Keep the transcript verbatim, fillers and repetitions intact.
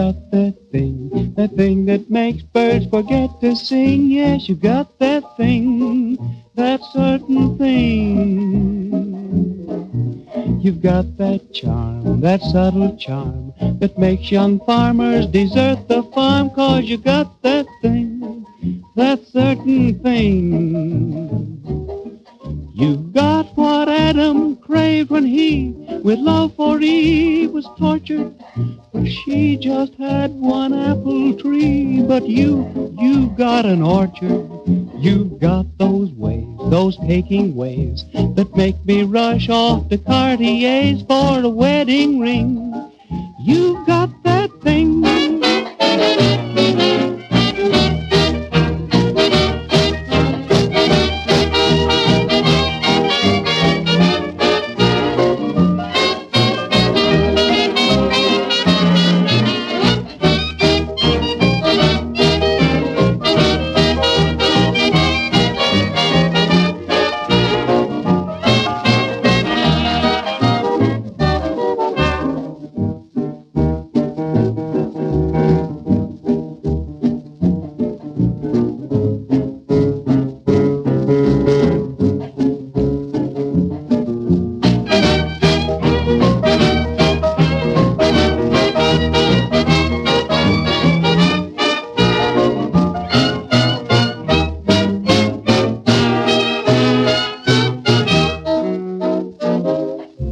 got that thing, that thing that makes birds forget to sing. Yes, you got that thing, that certain thing. You've got that charm, that subtle charm, that makes young farmers desert the farm. 'Cause you got that thing, that certain thing. You've got what Adam craved when he, with love for Eve, was tortured. But she just had one apple tree. But you, you've got an orchard. You've got those ways, those taking ways, that make me rush off to Cartier's for a wedding ring. You've got that thing,